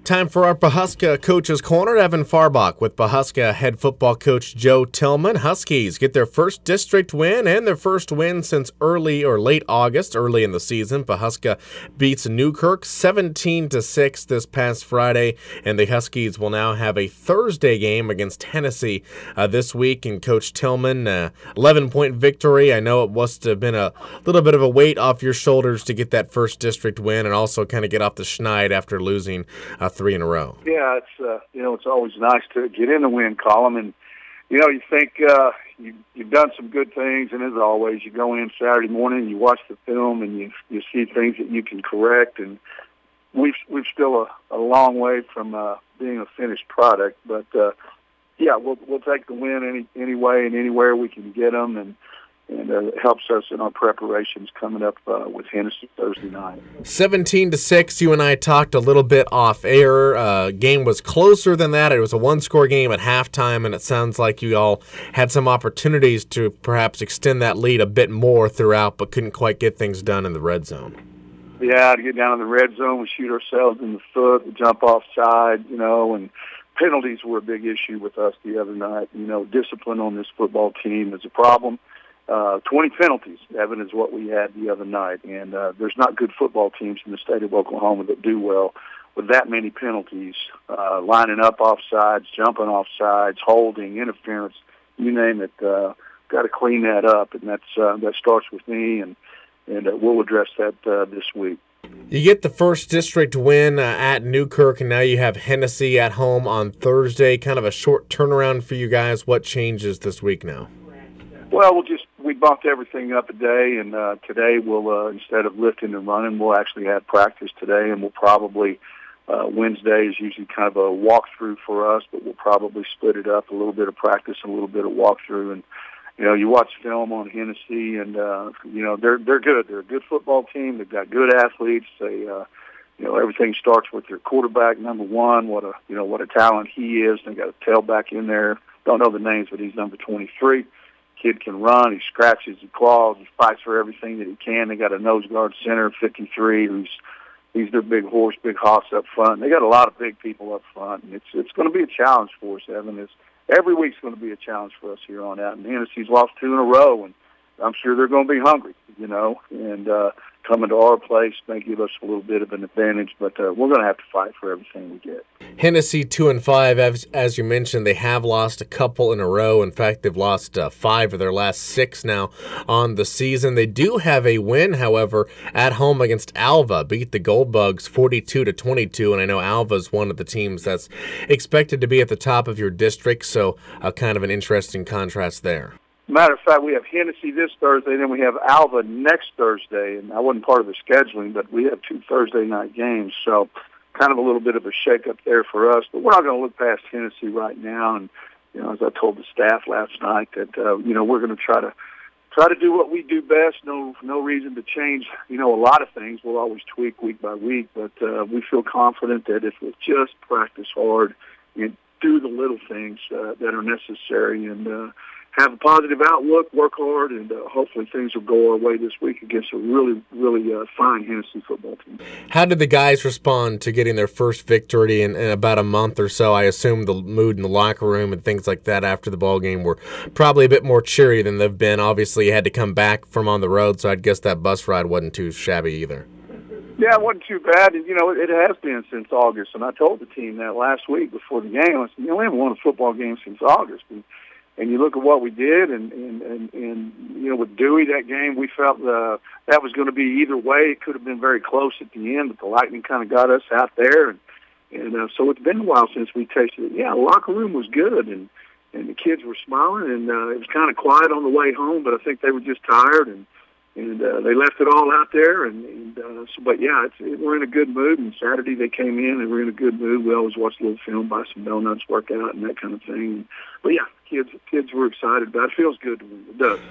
Time for our Pawhuska Coaches Corner. Evan Farbach with Pawhuska head football coach Joe Tillman. Huskies get their first district win and their first win since early in the season. Pawhuska beats Newkirk 17-6 this past Friday, and the Huskies will now have a Thursday game against Hennessy this week. And Coach Tillman, 11-point victory. I know it must have been a little bit of a weight off your shoulders to get that first district win and also kind of get off the schneid after losing 3 in a row. Yeah, it's always nice to get in the win column, and you think you've done some good things, and as always, you go in Saturday morning, you watch the film, and you see things that you can correct, and we've still a long way from being a finished product, but we'll take the win any way and anywhere we can get them, and it helps us in our preparations coming up with Hennessy Thursday night. 17-6, you and I talked a little bit off air. Game was closer than that. It was a one-score game at halftime, and it sounds like you all had some opportunities to perhaps extend that lead a bit more throughout, but couldn't quite get things done in the red zone. Yeah, to get down in the red zone, we shoot ourselves in the foot, we jump offside, and penalties were a big issue with us the other night. Discipline on this football team is a problem. 20 penalties, Evan, is what we had the other night. And there's not good football teams in the state of Oklahoma that do well with that many penalties, lining up offsides, jumping offsides, holding, interference, you name it. Got to clean that up, and that starts with me, and we'll address that this week. You get the first district win at Newkirk, and now you have Hennessy at home on Thursday. Kind of a short turnaround for you guys. What changes this week now? Well, we bumped everything up a day, and today we'll, instead of lifting and running, we'll actually have practice today, and we'll probably, Wednesday is usually kind of a walkthrough for us, but we'll probably split it up, a little bit of practice and a little bit of walkthrough. And, you watch film on Hennessy, and, they're good. They're a good football team. They've got good athletes. They, everything starts with their quarterback, number one, what a talent he is. They got a tailback in there. Don't know the names, but he's number 23. Kid can run, he scratches, he claws, he fights for everything that he can. They got a nose guard center, 53, he's their big horse, big hoss up front. They got a lot of big people up front, and it's going to be a challenge for us, Evan. Every week's going to be a challenge for us here on out. And Hennessy's lost 2 in a row, and I'm sure they're going to be hungry, and coming to our place may give us a little bit of an advantage, but we're going to have to fight for everything we get. Hennessy 2-5, as you mentioned, they have lost a couple in a row. In fact, they've lost 5 of their last 6 now on the season. They do have a win, however, at home against Alva, beat the Goldbugs 42-22, and I know Alva's one of the teams that's expected to be at the top of your district, so kind of an interesting contrast there. Matter of fact, we have Hennessy this Thursday, then we have Alva next Thursday, and I wasn't part of the scheduling, but we have 2 Thursday night games, so kind of a little bit of a shake-up there for us. But we're not going to look past Hennessy right now, and as I told the staff last night, that we're going to try to do what we do best. No reason to change a lot of things. We'll always tweak week by week, but we feel confident that if we just practice hard and do the little things that are necessary and have a positive outlook, work hard, and hopefully things will go our way this week against a really, really fine Hennessy football team. How did the guys respond to getting their first victory in about a month or so? I assume the mood in the locker room and things like that after the ball game were probably a bit more cheery than they've been. Obviously, you had to come back from on the road, so I'd guess that bus ride wasn't too shabby either. Yeah, it wasn't too bad. And, it has been since August, and I told the team that last week before the game. I said, we haven't won a football game since August. And you look at what we did, and with Dewey that game, we felt that was going to be either way. It could have been very close at the end, but the Lightning kind of got us out there, and so it's been a while since we tasted it. Yeah, the locker room was good, and the kids were smiling, and it was kind of quiet on the way home, but I think they were just tired, and they left it all out there, but yeah, we're in a good mood. And Saturday they came in and we're in a good mood. We always watch a little film, buy some donuts, work out, and that kind of thing. But yeah, kids were excited about it. It feels good to win. It does.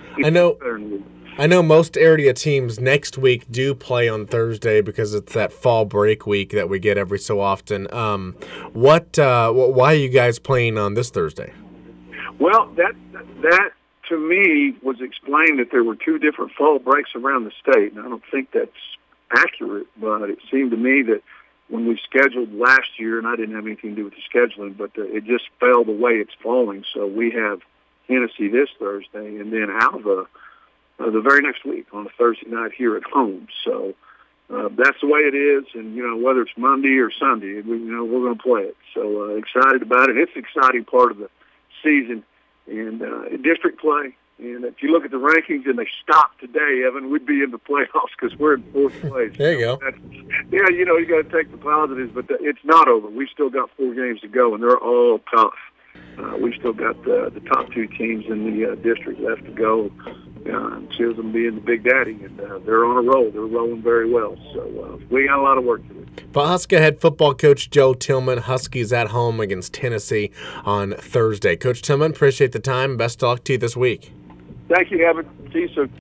I know most area teams next week do play on Thursday because it's that fall break week that we get every so often. Why are you guys playing on this Thursday? Well, that to me was explained that there were 2 different fall breaks around the state, and I don't think that's accurate, but it seemed to me that when we scheduled last year, and I didn't have anything to do with the scheduling, but it just fell the way it's falling. So we have Tennessee this Thursday, and then Alva the very next week on a Thursday night here at home. So that's the way it is, and whether it's Monday or Sunday, we're going to play it. So excited about it. It's an exciting part of the season and district play. And if you look at the rankings and they stop today, Evan, we'd be in the playoffs because we're in fourth place. There you go. You got to take the positives, but it's not over. We've still got 4 games to go, and they're all tough. We've still got the top 2 teams in the district left to go. Chisholm being the Big Daddy, and they're on a roll. They're rolling very well. So we got a lot of work to do. Pawhuska head football coach Joe Tillman, Huskies at home against Tennessee on Thursday. Coach Tillman, appreciate the time. Best of luck to you this week. Thank you, Evan. See you soon.